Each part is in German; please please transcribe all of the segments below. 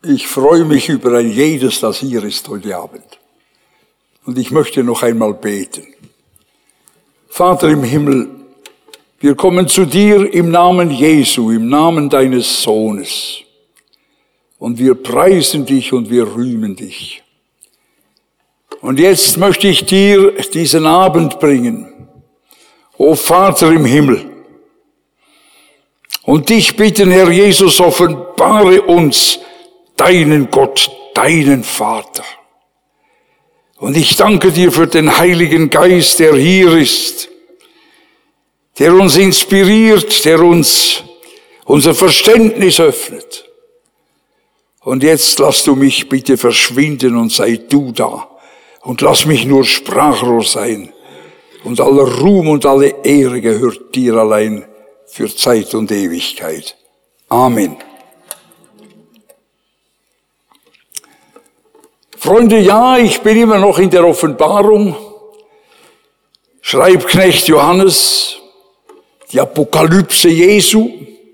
Ich freue mich über ein jedes, das hier ist heute Abend. Und ich möchte noch einmal beten. Vater im Himmel, wir kommen zu dir im Namen Jesu, im Namen deines Sohnes. Und wir preisen dich und wir rühmen dich. Und jetzt möchte ich dir diesen Abend bringen, o Vater im Himmel. Und dich bitten, Herr Jesus, offenbare uns deinen Gott, deinen Vater. Und ich danke dir für den Heiligen Geist, der hier ist, der uns inspiriert, der uns unser Verständnis öffnet. Und jetzt lass du mich bitte verschwinden und sei du da. Und lass mich nur Sprachrohr sein. Und aller Ruhm und alle Ehre gehört dir allein für Zeit und Ewigkeit. Amen. Freunde, ja, ich bin immer noch in der Offenbarung. Schreibknecht Johannes, die Apokalypse Jesu.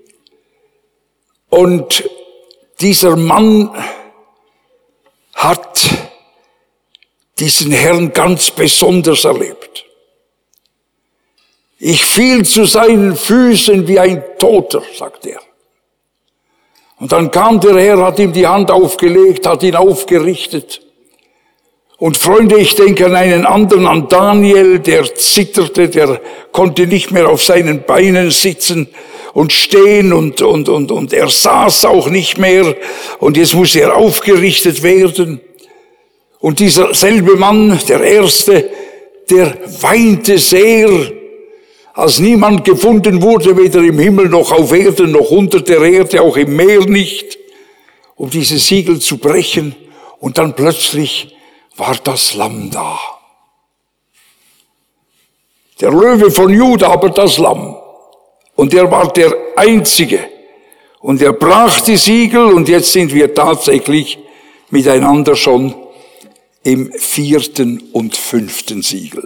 Und dieser Mann hat diesen Herrn ganz besonders erlebt. Ich fiel zu seinen Füßen wie ein Toter, sagt er. Und dann kam der Herr, hat ihm die Hand aufgelegt, hat ihn aufgerichtet. Und Freunde, ich denke an einen anderen, an Daniel, der zitterte, der konnte nicht mehr auf seinen Beinen sitzen und stehen und er saß auch nicht mehr. Und jetzt musste er aufgerichtet werden. Und dieser selbe Mann, der Erste, der weinte sehr, als niemand gefunden wurde, weder im Himmel noch auf Erden, noch unter der Erde, auch im Meer nicht, um diese Siegel zu brechen. Und dann plötzlich war das Lamm da. Der Löwe von Juda, aber das Lamm. Und er war der Einzige. Und er brach die Siegel und jetzt sind wir tatsächlich miteinander schon im 4. und 5. Siegel.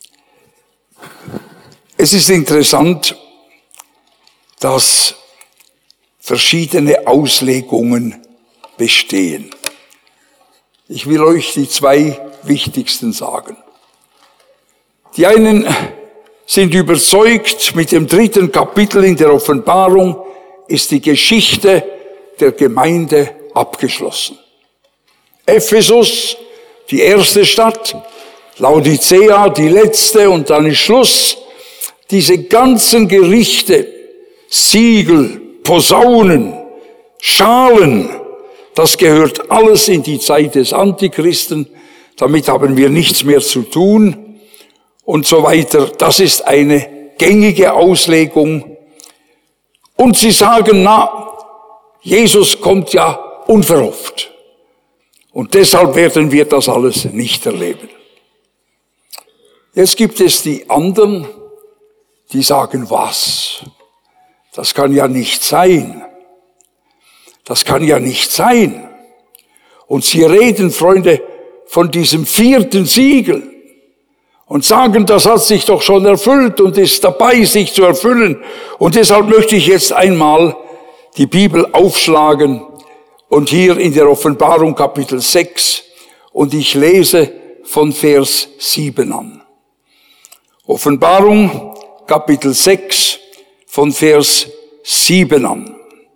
Es ist interessant, dass verschiedene Auslegungen bestehen. Ich will euch die 2 wichtigsten sagen. Die einen sind überzeugt, mit dem 3. Kapitel in der Offenbarung ist die Geschichte der Gemeinde abgeschlossen. Ephesus, die erste Stadt, Laodicea, die letzte und dann ist Schluss. Diese ganzen Gerichte, Siegel, Posaunen, Schalen, das gehört alles in die Zeit des Antichristen. Damit haben wir nichts mehr zu tun und so weiter. Das ist eine gängige Auslegung. Und sie sagen, Jesus kommt ja unverhofft. Und deshalb werden wir das alles nicht erleben. Jetzt gibt es die anderen, die sagen, was? Das kann ja nicht sein. Das kann ja nicht sein. Und sie reden, Freunde, von diesem 4. Siegel und sagen, das hat sich doch schon erfüllt und ist dabei, sich zu erfüllen. Und deshalb möchte ich jetzt einmal die Bibel aufschlagen und hier in der Offenbarung Kapitel 6 und ich lese von Vers 7 an. Offenbarung Kapitel 6 von Vers 7 an.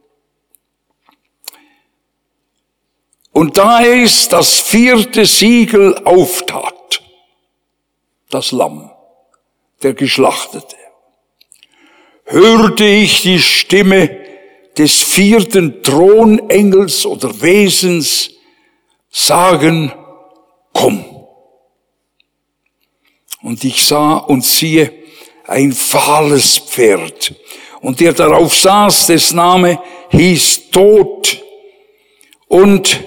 Und da es das 4. Siegel auftat, das Lamm, der Geschlachtete, hörte ich die Stimme des 4. Thronengels oder Wesens sagen, komm. Und ich sah und siehe ein fahles Pferd. Und der darauf saß, dessen Name hieß Tod und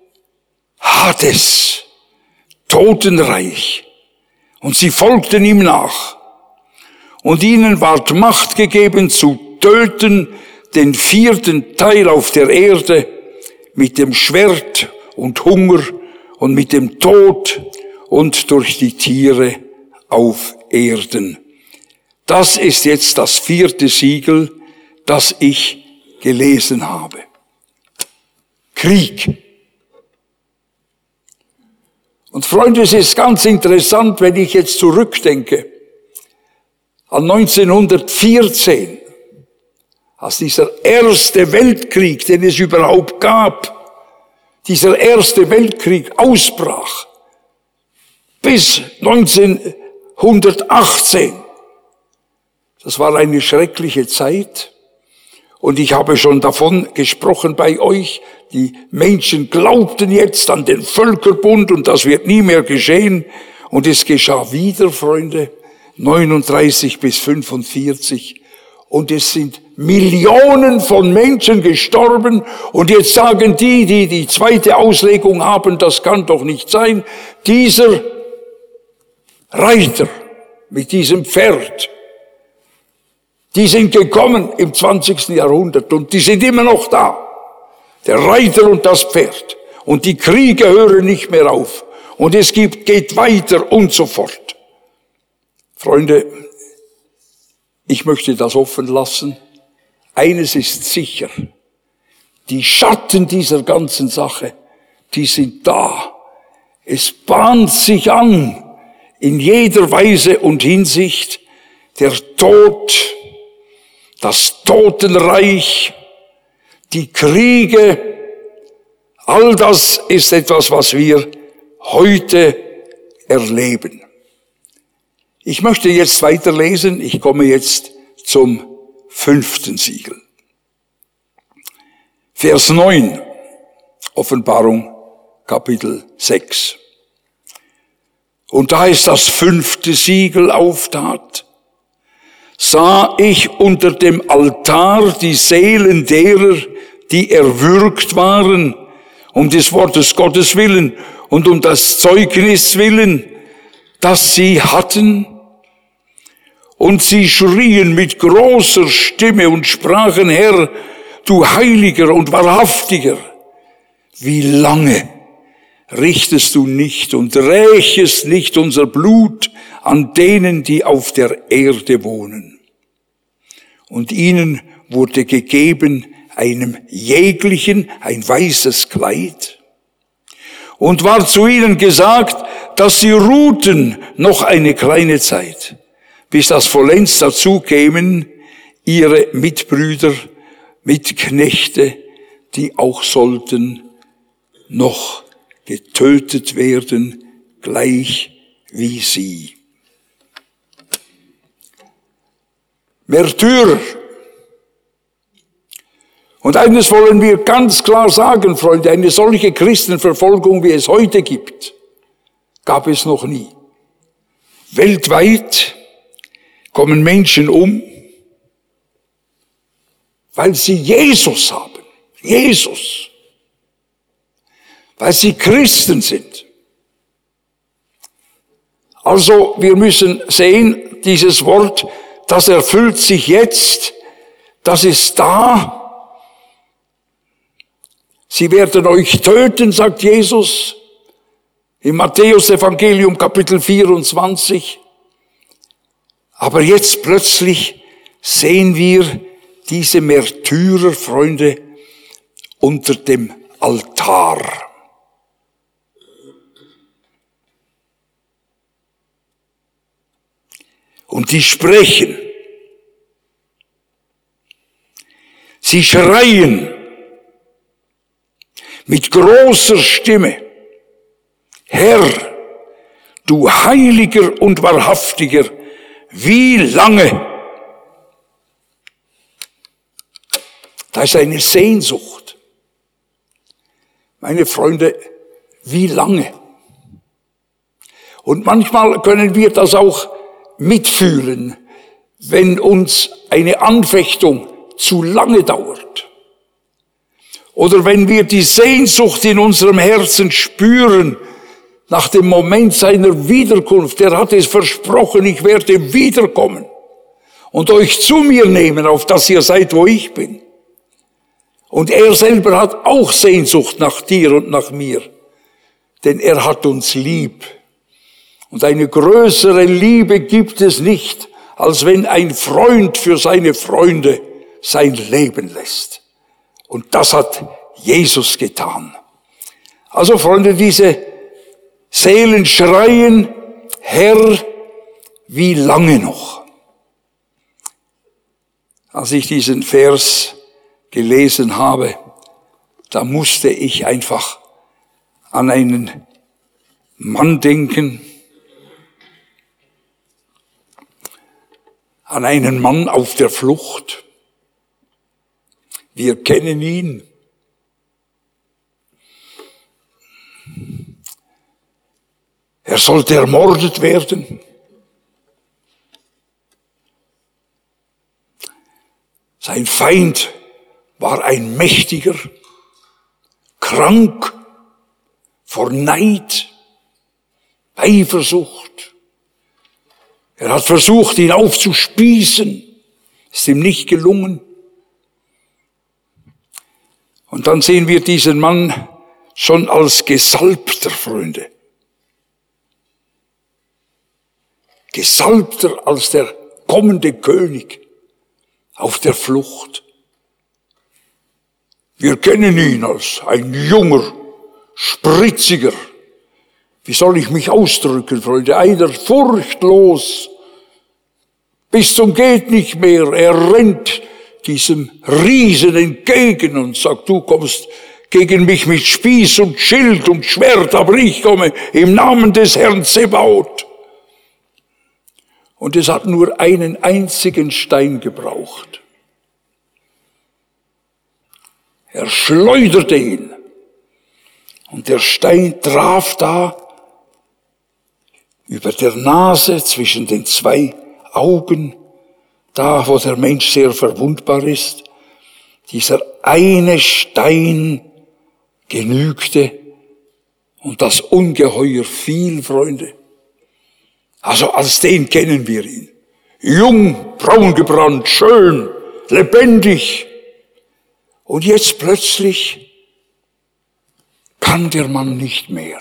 Hades, Totenreich. Und sie folgten ihm nach. Und ihnen ward Macht gegeben, zu töten den 4. Teil auf der Erde mit dem Schwert und Hunger und mit dem Tod und durch die Tiere auf Erden. Das ist jetzt das 4. Siegel, das ich gelesen habe. Krieg. Und Freunde, es ist ganz interessant, wenn ich jetzt zurückdenke an 1914, als dieser erste Weltkrieg, den es überhaupt gab, dieser erste Weltkrieg ausbrach, bis 1918. Das war eine schreckliche Zeit. Und ich habe schon davon gesprochen bei euch, die Menschen glaubten jetzt an den Völkerbund und das wird nie mehr geschehen. Und es geschah wieder, Freunde, 39 bis 45. Und es sind Millionen von Menschen gestorben. Und jetzt sagen die zweite Auslegung haben, das kann doch nicht sein. Dieser Reiter mit diesem Pferd, die sind gekommen im 20. Jahrhundert und die sind immer noch da. Der Reiter und das Pferd. Und die Kriege hören nicht mehr auf. Und es geht weiter und so fort. Freunde, ich möchte das offen lassen. Eines ist sicher. Die Schatten dieser ganzen Sache, die sind da. Es bahnt sich an, in jeder Weise und Hinsicht, der Tod, das Totenreich, die Kriege, all das ist etwas, was wir heute erleben. Ich möchte jetzt weiterlesen. Ich komme jetzt zum 5. Siegel. Vers 9, Offenbarung, Kapitel 6. Und da es das 5. Siegel auftat, sah ich unter dem Altar die Seelen derer, die erwürgt waren, um des Wortes Gottes willen und um das Zeugnis willen, das sie hatten. Und sie schrien mit großer Stimme und sprachen, Herr, du Heiliger und Wahrhaftiger, wie lange richtest du nicht und rächest nicht unser Blut an denen, die auf der Erde wohnen. Und ihnen wurde gegeben einem jeglichen ein weißes Kleid. Und war zu ihnen gesagt, dass sie ruhten noch eine kleine Zeit, bis das vollends dazu kämen ihre Mitbrüder, Mitknechte, die auch sollten noch getötet werden, gleich wie sie. Märtyrer. Und eines wollen wir ganz klar sagen, Freunde, eine solche Christenverfolgung, wie es heute gibt, gab es noch nie. Weltweit kommen Menschen um, weil sie Jesus haben. Jesus. Weil sie Christen sind. Also wir müssen sehen, dieses Wort, das erfüllt sich jetzt, das ist da. Sie werden euch töten, sagt Jesus im Matthäus-Evangelium Kapitel 24. Aber jetzt plötzlich sehen wir diese Märtyrer, Freunde, unter dem Altar. Und die sprechen. Sie schreien mit großer Stimme, Herr, du Heiliger und Wahrhaftiger, wie lange? Da ist eine Sehnsucht. Meine Freunde, wie lange? Und manchmal können wir das auch mitfühlen, wenn uns eine Anfechtung zu lange dauert. Oder wenn wir die Sehnsucht in unserem Herzen spüren nach dem Moment seiner Wiederkunft. Er hat es versprochen, ich werde wiederkommen und euch zu mir nehmen, auf dass ihr seid, wo ich bin. Und er selber hat auch Sehnsucht nach dir und nach mir, denn er hat uns lieb. Und eine größere Liebe gibt es nicht, als wenn ein Freund für seine Freunde sein Leben lässt. Und das hat Jesus getan. Also Freunde, diese Seelen schreien, Herr, wie lange noch? Als ich diesen Vers gelesen habe, da musste ich einfach an einen Mann denken, an einen Mann auf der Flucht. Wir kennen ihn. Er sollte ermordet werden. Sein Feind war ein Mächtiger, krank vor Neid, Eifersucht. Er hat versucht, ihn aufzuspießen, ist ihm nicht gelungen. Und dann sehen wir diesen Mann schon als Gesalbter, Freunde. Gesalbter als der kommende König auf der Flucht. Wir kennen ihn als ein junger, spritziger, wie soll ich mich ausdrücken, Freunde, einer furchtlos, bis zum geht nicht mehr. Er rennt diesem Riesen entgegen und sagt, du kommst gegen mich mit Spieß und Schild und Schwert, aber ich komme im Namen des Herrn Zebaoth. Und es hat nur einen einzigen Stein gebraucht. Er schleuderte ihn. Und der Stein traf da über der Nase zwischen den zwei Augen, da wo der Mensch sehr verwundbar ist. Dieser eine Stein genügte und das Ungeheuer fiel, Freunde. Also als den kennen wir ihn. Jung, braun gebrannt, schön, lebendig. Und jetzt plötzlich kann der Mann nicht mehr.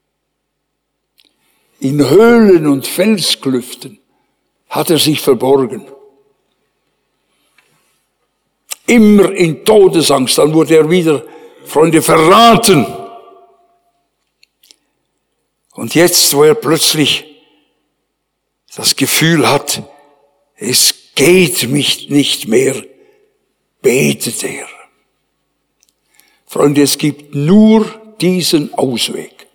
In Höhlen und Felsklüften hat er sich verborgen. Immer in Todesangst, dann wurde er wieder, Freunde, verraten. Und jetzt, wo er plötzlich das Gefühl hat, es geht mich nicht mehr, betet er. Freunde, es gibt nur diesen Ausweg.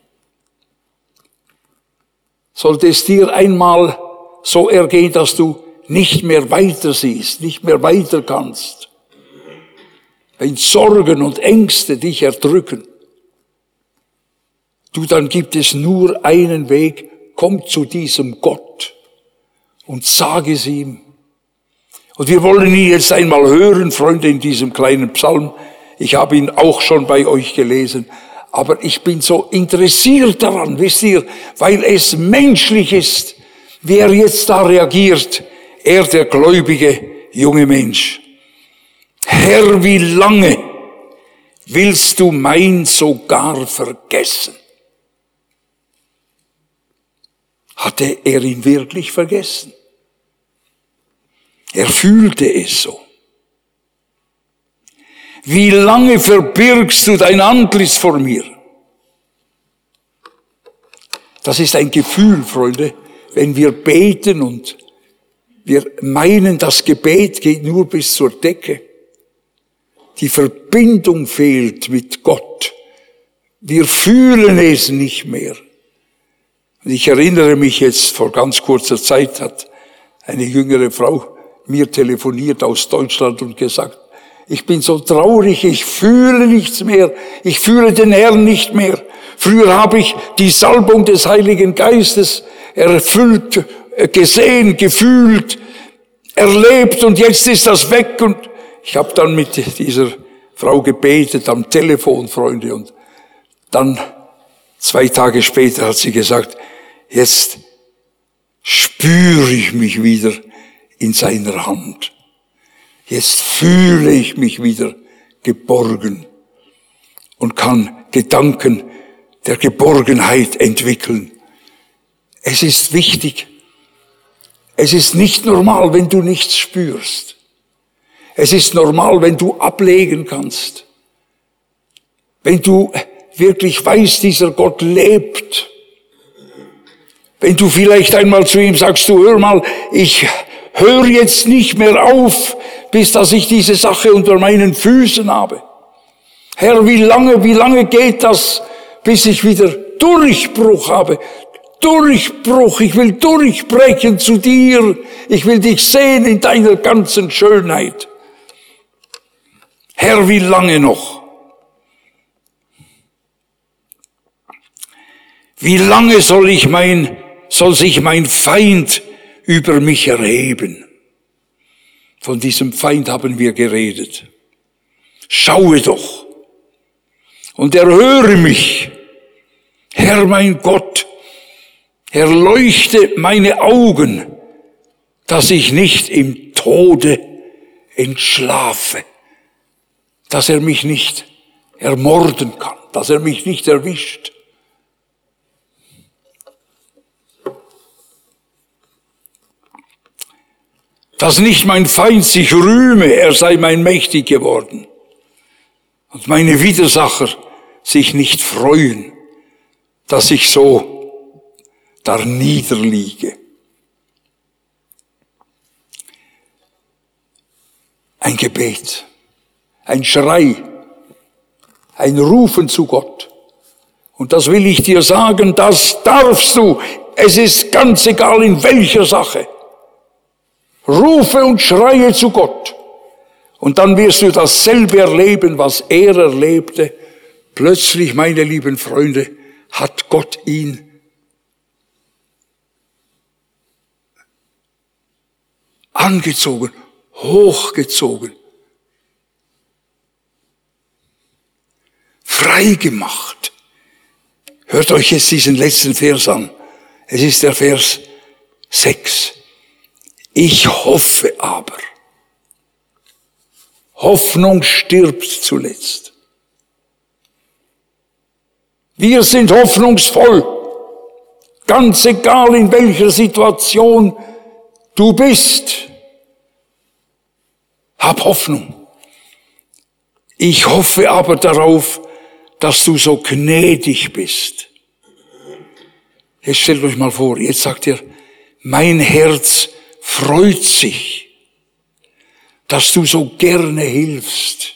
Sollte es dir einmal so ergehen, dass du nicht mehr weiter siehst, nicht mehr weiter kannst, wenn Sorgen und Ängste dich erdrücken, dann gibt es nur einen Weg, komm zu diesem Gott und sag es ihm. Und wir wollen ihn jetzt einmal hören, Freunde, in diesem kleinen Psalm. Ich habe ihn auch schon bei euch gelesen, aber ich bin so interessiert daran, wisst ihr, weil es menschlich ist, wie er jetzt da reagiert, er, der gläubige junge Mensch. Herr, wie lange willst du mein sogar vergessen? Hatte er ihn wirklich vergessen? Er fühlte es so. Wie lange verbirgst du dein Antlitz vor mir? Das ist ein Gefühl, Freunde, wenn wir beten und wir meinen, das Gebet geht nur bis zur Decke. Die Verbindung fehlt mit Gott. Wir fühlen es nicht mehr. Und ich erinnere mich jetzt, vor ganz kurzer Zeit hat eine jüngere Frau mir telefoniert aus Deutschland und gesagt, ich bin so traurig, ich fühle nichts mehr, ich fühle den Herrn nicht mehr. Früher habe ich die Salbung des Heiligen Geistes erfüllt, gesehen, gefühlt, erlebt und jetzt ist das weg. Und ich habe dann mit dieser Frau gebetet am Telefon, Freunde, und dann 2 Tage später hat sie gesagt, jetzt spüre ich mich wieder in seiner Hand. Jetzt fühle ich mich wieder geborgen und kann Gedanken der Geborgenheit entwickeln. Es ist wichtig. Es ist nicht normal, wenn du nichts spürst. Es ist normal, wenn du ablegen kannst. wenn du wirklich weißt, dieser Gott lebt, wenn du vielleicht einmal zu ihm sagst, du hör mal, ich höre jetzt nicht mehr auf, bis dass ich diese Sache unter meinen Füßen habe. Herr, wie lange geht das, bis ich wieder Durchbruch habe? Durchbruch, ich will durchbrechen zu dir. Ich will dich sehen in deiner ganzen Schönheit. Herr, wie lange noch? Wie lange soll sich mein Feind über mich erheben? Von diesem Feind haben wir geredet. Schaue doch und erhöre mich. Herr, mein Gott, erleuchte meine Augen, dass ich nicht im Tode entschlafe, dass er mich nicht ermorden kann, dass er mich nicht erwischt. Dass nicht mein Feind sich rühme, er sei mein mächtig geworden. Und meine Widersacher sich nicht freuen, dass ich so da niederliege. Ein Gebet, ein Schrei, ein Rufen zu Gott. Und das will ich dir sagen, das darfst du. Es ist ganz egal in welcher Sache. Rufe und schreie zu Gott. Und dann wirst du dasselbe erleben, was er erlebte. Plötzlich, meine lieben Freunde, hat Gott ihn angezogen, hochgezogen, frei gemacht. Hört euch jetzt diesen letzten Vers an. Es ist der Vers 6. Ich hoffe aber. Hoffnung stirbt zuletzt. Wir sind hoffnungsvoll. Ganz egal in welcher Situation du bist. Hab Hoffnung. Ich hoffe aber darauf, dass du so gnädig bist. Jetzt stellt euch mal vor, jetzt sagt ihr, mein Herz freut sich, dass du so gerne hilfst.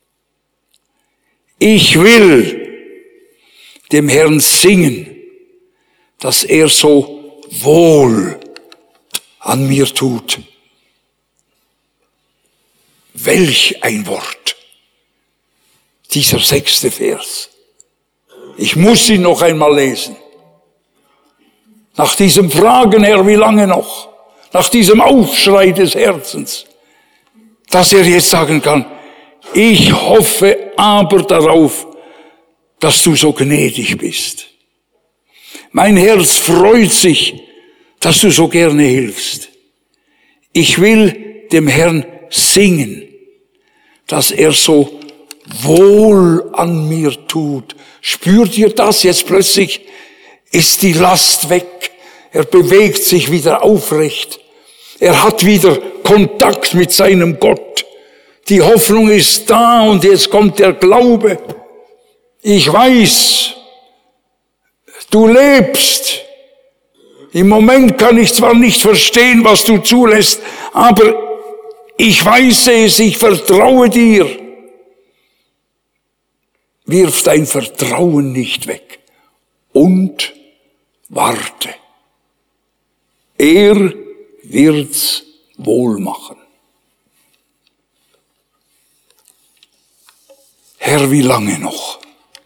Ich will dem Herrn singen, dass er so wohl an mir tut. Welch ein Wort! Dieser 6. Vers. Ich muss ihn noch einmal lesen. Nach diesem Fragen, Herr, wie lange noch? Nach diesem Aufschrei des Herzens, dass er jetzt sagen kann, ich hoffe aber darauf, dass du so gnädig bist. Mein Herz freut sich, dass du so gerne hilfst. Ich will dem Herrn singen, dass er so wohl an mir tut. Spürt ihr das? Jetzt plötzlich ist die Last weg. Er bewegt sich wieder aufrecht. Er hat wieder Kontakt mit seinem Gott. Die Hoffnung ist da und jetzt kommt der Glaube. Ich weiß, du lebst. Im Moment kann ich zwar nicht verstehen, was du zulässt, aber ich weiß es, ich vertraue dir. Wirf dein Vertrauen nicht weg und warte. Er wird's wohl machen. Herr, wie lange noch?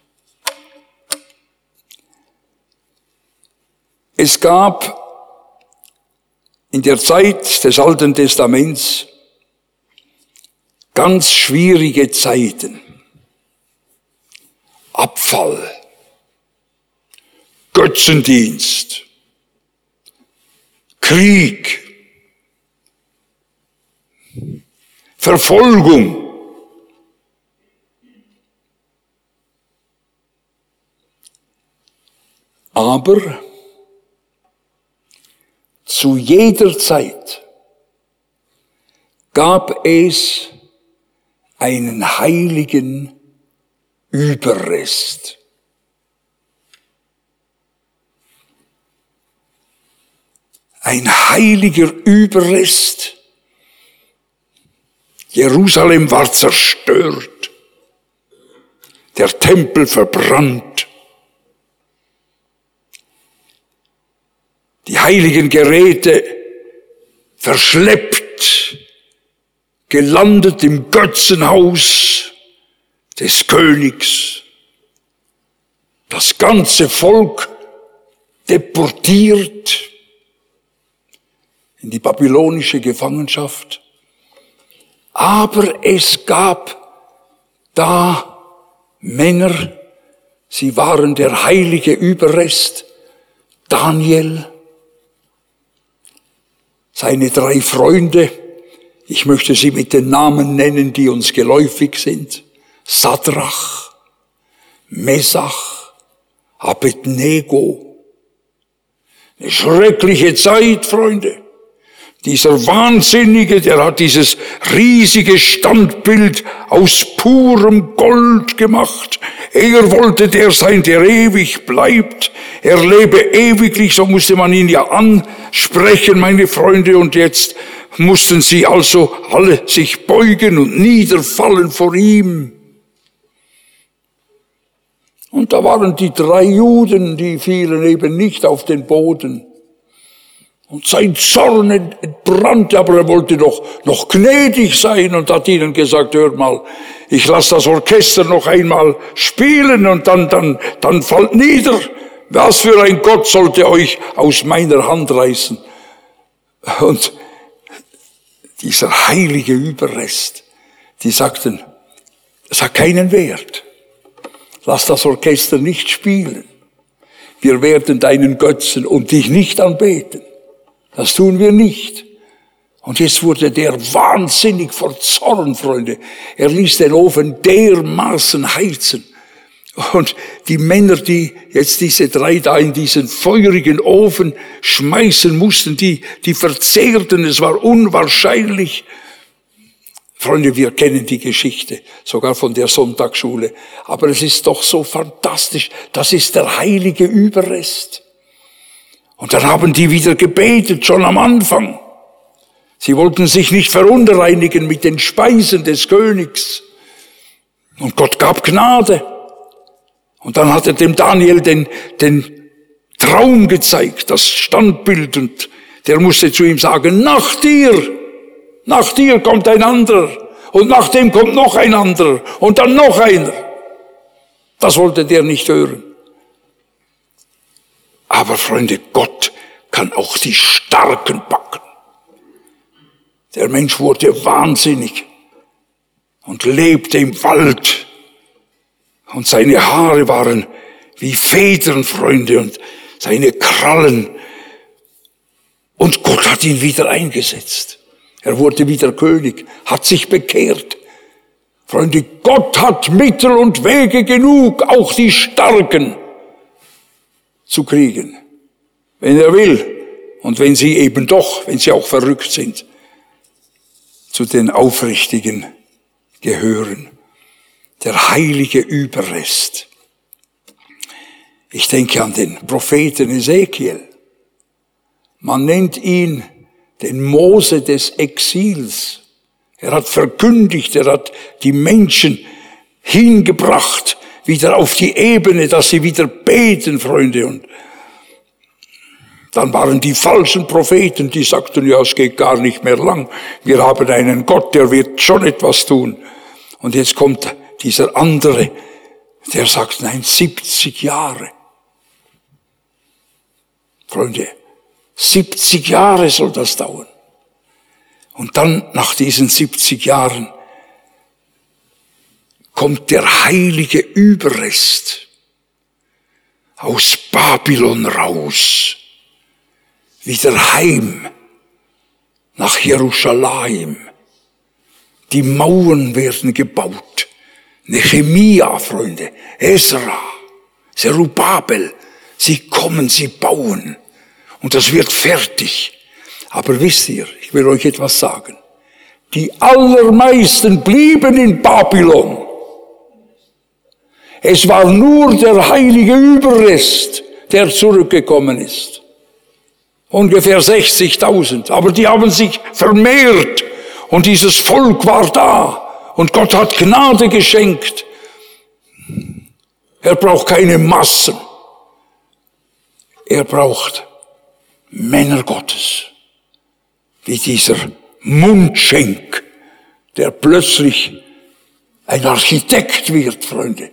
Es gab in der Zeit des Alten Testaments ganz schwierige Zeiten. Abfall, Götzendienst, Krieg, Verfolgung. Aber zu jeder Zeit gab es einen Heiligen Überrest. Ein heiliger Überrest. Jerusalem war zerstört. Der Tempel verbrannt. Die heiligen Geräte verschleppt, gelandet im Götzenhaus des Königs. Das ganze Volk deportiert in die babylonische Gefangenschaft. Aber es gab da Männer, sie waren der heilige Überrest, Daniel, seine 3 Freunde, ich möchte sie mit den Namen nennen, die uns geläufig sind, Sadrach, Mesach, Abednego. Eine schreckliche Zeit, Freunde. Dieser Wahnsinnige, der hat dieses riesige Standbild aus purem Gold gemacht. Er wollte der sein, der ewig bleibt. Er lebe ewiglich, so musste man ihn ja ansprechen, meine Freunde. Und jetzt mussten sie also alle sich beugen und niederfallen vor ihm. Und da waren die 3 Juden, die fielen eben nicht auf den Boden. Und sein Zorn entbrannte, aber er wollte noch gnädig sein und hat ihnen gesagt, hört mal, ich lasse das Orchester noch einmal spielen und dann fallt nieder. Was für ein Gott sollte euch aus meiner Hand reißen? Und dieser heilige Überrest, die sagten, es hat keinen Wert. Lass das Orchester nicht spielen. Wir werden deinen Götzen und dich nicht anbeten. Das tun wir nicht. Und jetzt wurde der wahnsinnig vor Zorn, Freunde. Er ließ den Ofen dermaßen heizen. Und die Männer, die jetzt diese 3 da in diesen feurigen Ofen schmeißen mussten, die verzehrten, es war unwahrscheinlich. Freunde, wir kennen die Geschichte, sogar von der Sonntagsschule. Aber es ist doch so fantastisch. Das ist der heilige Überrest. Und dann haben die wieder gebetet, schon am Anfang. Sie wollten sich nicht verunreinigen mit den Speisen des Königs. Und Gott gab Gnade. Und dann hat er dem Daniel den Traum gezeigt, das Standbild. Und der musste zu ihm sagen, nach dir kommt ein anderer. Und nach dem kommt noch ein anderer. Und dann noch einer. Das wollte der nicht hören. Aber Freunde, Gott kann auch die Starken packen. Der Mensch wurde wahnsinnig und lebte im Wald. Und seine Haare waren wie Federn, Freunde, und seine Krallen. Und Gott hat ihn wieder eingesetzt. Er wurde wieder König, hat sich bekehrt. Freunde, Gott hat Mittel und Wege genug, auch die Starken zu kriegen, wenn er will und wenn sie auch verrückt sind, zu den Aufrichtigen gehören. Der heilige Überrest. Ich denke an den Propheten Ezekiel. Man nennt ihn den Mose des Exils. Er hat verkündigt, er hat die Menschen hingebracht, wieder auf die Ebene, dass sie wieder beten, Freunde. Und dann waren die falschen Propheten, die sagten, ja, es geht gar nicht mehr lang. Wir haben einen Gott, der wird schon etwas tun. Und jetzt kommt dieser andere, der sagt, nein, 70 Jahre. Freunde, 70 Jahre soll das dauern. Und dann, nach diesen 70 Jahren, kommt der heilige Überrest aus Babylon raus, wieder heim nach Jerusalem. Die Mauern werden gebaut. Nehemia, Freunde, Esra, Zerubabel, sie kommen, sie bauen. Und das wird fertig. Aber wisst ihr, ich will euch etwas sagen. Die allermeisten blieben in Babylon. Es war nur der heilige Überrest, der zurückgekommen ist. Ungefähr 60.000. Aber die haben sich vermehrt und dieses Volk war da und Gott hat Gnade geschenkt. Er braucht keine Massen. Er braucht Männer Gottes, wie dieser Mundschenk, der plötzlich ein Architekt wird, Freunde.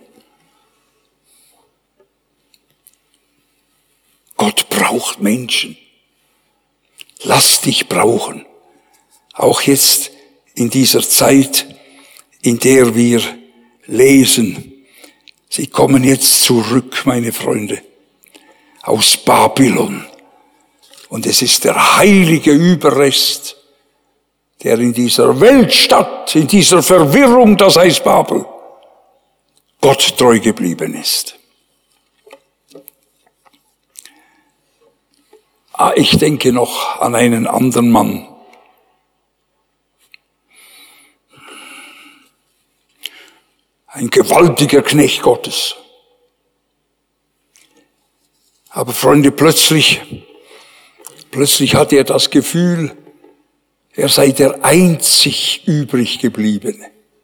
Gott braucht Menschen. Lass dich brauchen. Auch jetzt in dieser Zeit, in der wir lesen. Sie kommen jetzt zurück, meine Freunde, aus Babylon. Und es ist der heilige Überrest, der in dieser Weltstadt, in dieser Verwirrung, das heißt Babel, Gott treu geblieben ist. Ich denke noch an einen anderen Mann. Ein gewaltiger Knecht Gottes. Aber Freunde, plötzlich hatte er das Gefühl, er sei der einzig übrig gebliebene.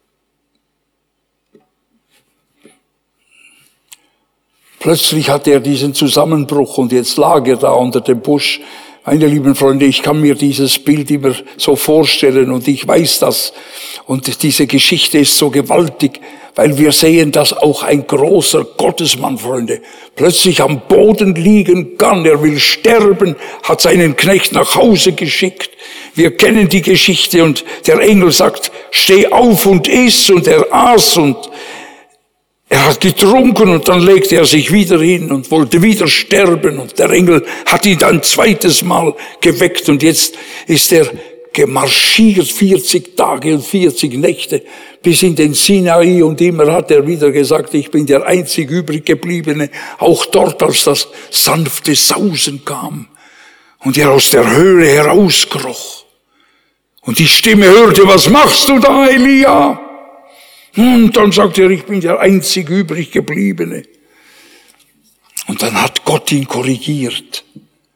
Plötzlich hatte er diesen Zusammenbruch und jetzt lag er da unter dem Busch. Meine lieben Freunde, ich kann mir dieses Bild immer so vorstellen und ich weiß das. Und diese Geschichte ist so gewaltig, weil wir sehen, dass auch ein großer Gottesmann, Freunde, plötzlich am Boden liegen kann. Er will sterben, hat seinen Knecht nach Hause geschickt. Wir kennen die Geschichte und der Engel sagt, steh auf und iss, und er aß und er hat getrunken und dann legte er sich wieder hin und wollte wieder sterben und der Engel hat ihn ein zweites Mal geweckt und jetzt ist er gemarschiert 40 Tage und 40 Nächte bis in den Sinai und immer hat er wieder gesagt, ich bin der einzig übrig gebliebene, auch dort, als das sanfte Sausen kam und er aus der Höhle herauskroch und die Stimme hörte, was machst du da, Elia? Und dann sagt er, ich bin der einzig übrig gebliebene. Und dann hat Gott ihn korrigiert.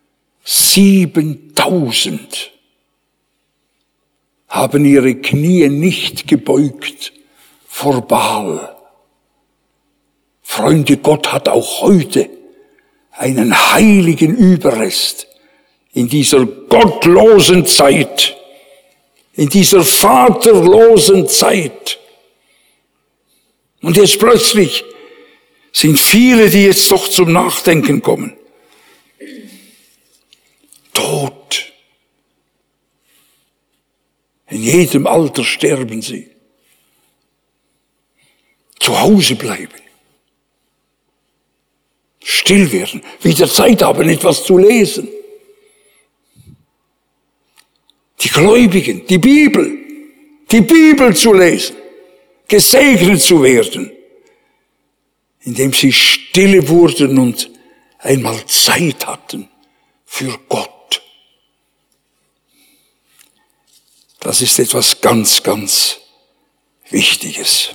7.000 haben ihre Knie nicht gebeugt vor Baal. Freunde, Gott hat auch heute einen heiligen Überrest in dieser gottlosen Zeit, in dieser vaterlosen Zeit. Und jetzt plötzlich sind viele, die jetzt doch zum Nachdenken kommen. Tod. In jedem Alter sterben sie. Zu Hause bleiben. Still werden. Wieder Zeit haben, etwas zu lesen. Die Gläubigen, die Bibel zu lesen. Gesegnet zu werden, indem sie stille wurden und einmal Zeit hatten für Gott. Das ist etwas ganz, ganz Wichtiges.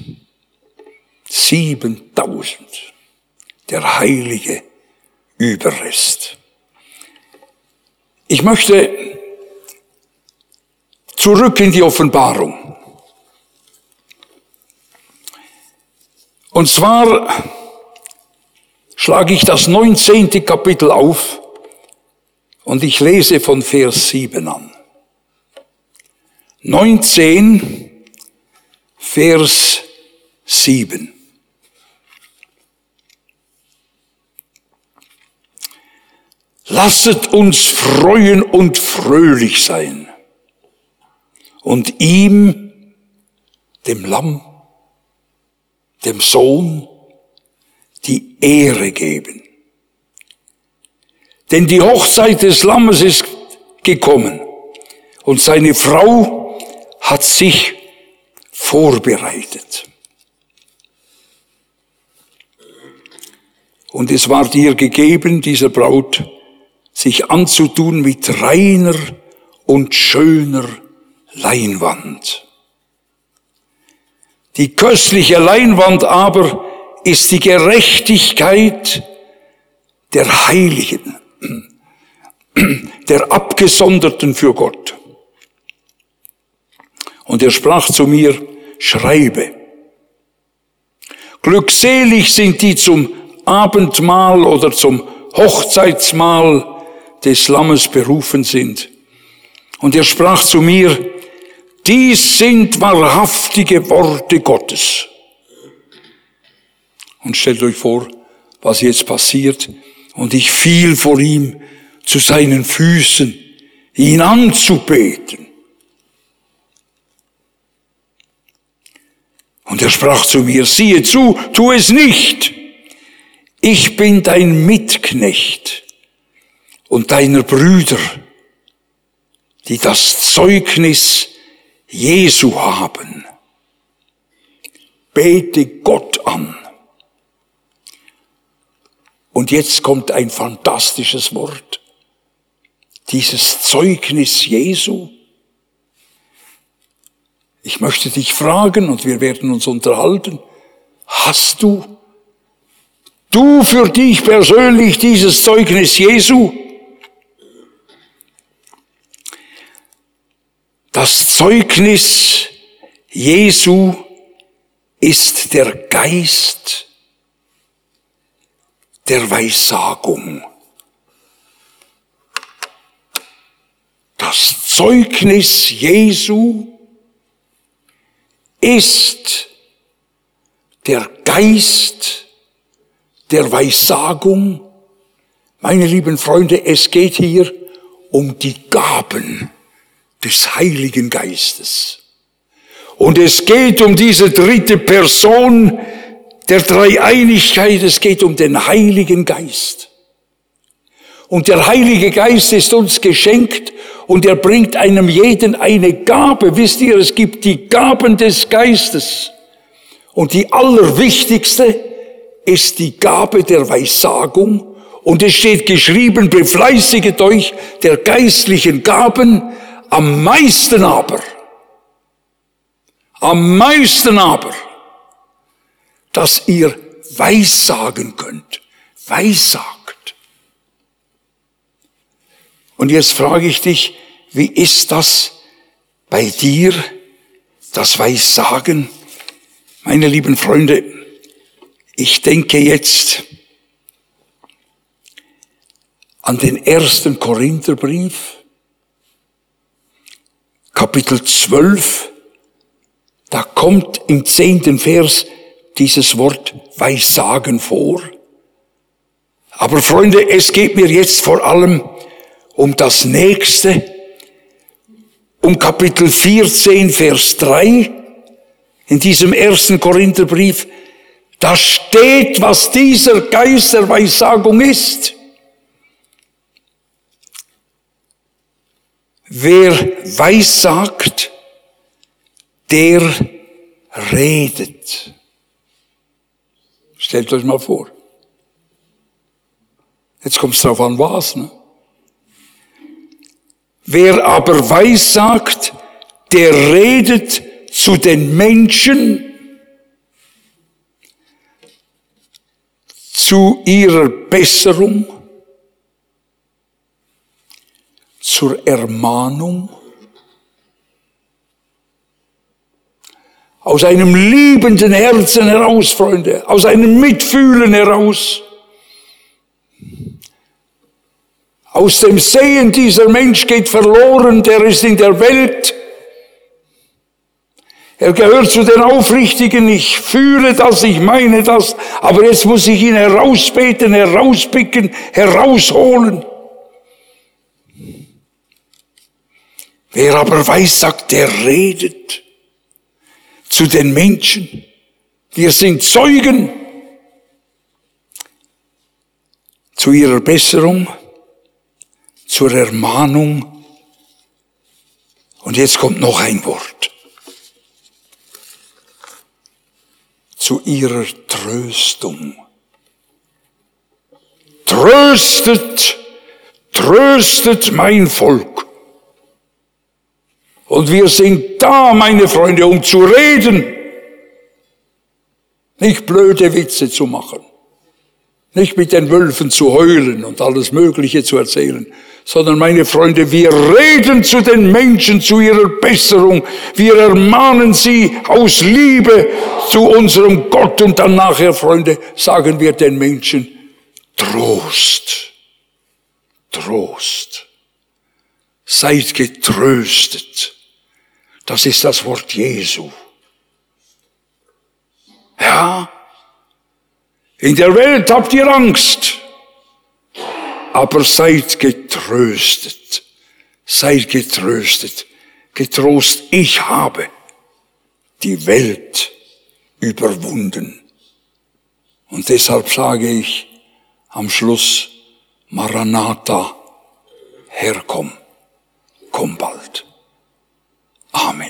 7.000, der heilige Überrest. Ich möchte zurück in die Offenbarung. Und zwar schlage ich das 19. Kapitel auf und ich lese von Vers 7 an. 19, Vers 7. Lasset uns freuen und fröhlich sein und ihm, dem Lamm, dem Sohn, die Ehre geben. Denn die Hochzeit des Lammes ist gekommen und seine Frau hat sich vorbereitet. Und es ward ihr gegeben, dieser Braut, sich anzutun mit reiner und schöner Leinwand. Die köstliche Leinwand aber ist die Gerechtigkeit der Heiligen, der Abgesonderten für Gott. Und er sprach zu mir, schreibe, glückselig sind die zum Abendmahl oder zum Hochzeitsmahl des Lammes berufen sind. Und er sprach zu mir, dies sind wahrhaftige Worte Gottes. Und stellt euch vor, was jetzt passiert. Und ich fiel vor ihm zu seinen Füßen, ihn anzubeten. Und er sprach zu mir, siehe zu, tu es nicht. Ich bin dein Mitknecht und deiner Brüder, die das Zeugnis Jesu haben. Bete Gott an. Und jetzt kommt ein fantastisches Wort. Dieses Zeugnis Jesu. Ich möchte dich fragen, und wir werden uns unterhalten, hast du für dich persönlich dieses Zeugnis Jesu? Das Zeugnis Jesu ist der Geist der Weissagung. Das Zeugnis Jesu ist der Geist der Weissagung. Meine lieben Freunde, es geht hier um die Gaben des Heiligen Geistes. Und es geht um diese dritte Person der Dreieinigkeit, es geht um den Heiligen Geist. Und der Heilige Geist ist uns geschenkt und er bringt einem jeden eine Gabe. Wisst ihr, es gibt die Gaben des Geistes. Und die allerwichtigste ist die Gabe der Weissagung. Und es steht geschrieben, befleißiget euch der geistlichen Gaben, am meisten aber, dass ihr weissagen könnt. Weissagt. Und jetzt frage ich dich, wie ist das bei dir, das Weissagen? Meine lieben Freunde, ich denke jetzt an den 1. Korintherbrief, Kapitel 12, da kommt im 10. Vers dieses Wort Weissagen vor. Aber Freunde, es geht mir jetzt vor allem um das Nächste, um Kapitel 14, Vers 3, in diesem 1. Korintherbrief, da steht, was dieser Geist der Weissagung ist. Wer weissagt, der redet. Stellt euch mal vor. Jetzt kommt es drauf an, was, ne? Wer aber weissagt, der redet zu den Menschen, zu ihrer Besserung, zur Ermahnung, aus einem liebenden Herzen heraus, Freunde, aus einem Mitfühlen heraus. Aus dem Sehen, dieser Mensch geht verloren, der ist in der Welt. Er gehört zu den Aufrichtigen, ich fühle das, ich meine das, aber jetzt muss ich ihn herausbeten, herauspicken, herausholen. Wer aber weissagt, der redet zu den Menschen. Wir sind Zeugen zu ihrer Besserung, zur Ermahnung. Und jetzt kommt noch ein Wort. Zu ihrer Tröstung. Tröstet, tröstet mein Volk. Und wir sind da, meine Freunde, um zu reden. Nicht blöde Witze zu machen. Nicht mit den Wölfen zu heulen und alles Mögliche zu erzählen, sondern, meine Freunde, wir reden zu den Menschen zu ihrer Besserung. Wir ermahnen sie aus Liebe zu unserem Gott und dann nachher, Freunde, sagen wir den Menschen, Trost, Trost. Seid getröstet. Das ist das Wort Jesu. Ja, in der Welt habt ihr Angst, aber seid getröstet. Seid getröstet. Getrost, ich habe die Welt überwunden. Und deshalb sage ich am Schluss, Maranatha, Herr, komm bald. Amen.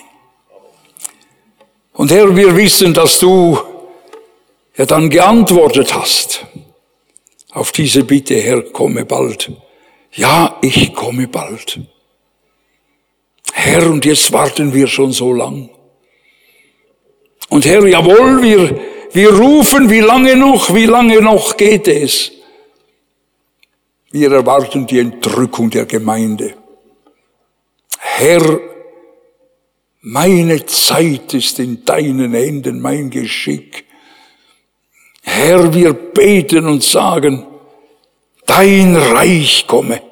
Und Herr, wir wissen, dass du ja dann geantwortet hast auf diese Bitte, Herr, komme bald. Ja, ich komme bald. Herr, und jetzt warten wir schon so lang. Und Herr, jawohl, wir rufen, wie lange noch geht es? Wir erwarten die Entrückung der Gemeinde. Herr, meine Zeit ist in deinen Händen, mein Geschick. Herr, wir beten und sagen, dein Reich komme.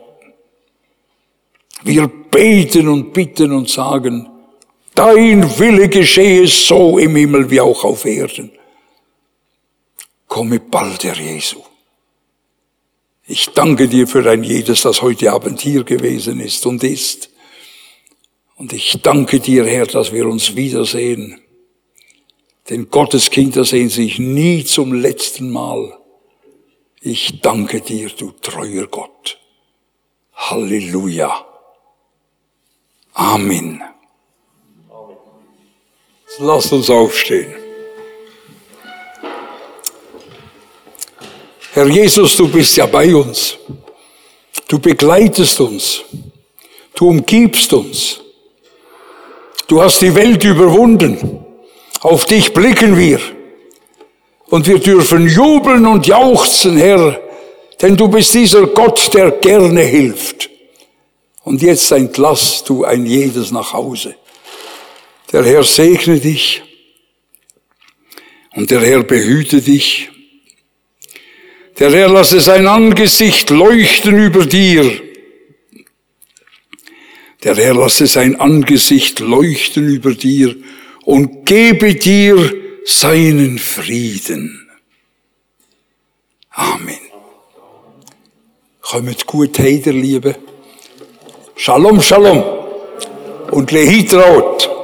Wir beten und bitten und sagen, dein Wille geschehe so im Himmel wie auch auf Erden. Komme bald, Herr Jesu. Ich danke dir für ein jedes, das heute Abend hier gewesen ist und ist. Und ich danke dir, Herr, dass wir uns wiedersehen. Denn Gottes Kinder sehen sich nie zum letzten Mal. Ich danke dir, du treuer Gott. Halleluja. Amen. Lasst uns aufstehen. Herr Jesus, du bist ja bei uns. Du begleitest uns. Du umgibst uns. Du hast die Welt überwunden. Auf dich blicken wir. Und wir dürfen jubeln und jauchzen, Herr, denn du bist dieser Gott, der gerne hilft. Und jetzt entlass du ein jedes nach Hause. Der Herr segne dich und der Herr behüte dich. Der Herr lasse sein Angesicht leuchten über dir. Der Herr lasse sein Angesicht leuchten über dir und gebe dir seinen Frieden. Amen. Kommt gut heim, ihr Liebe. Shalom, Shalom und Lehitraot.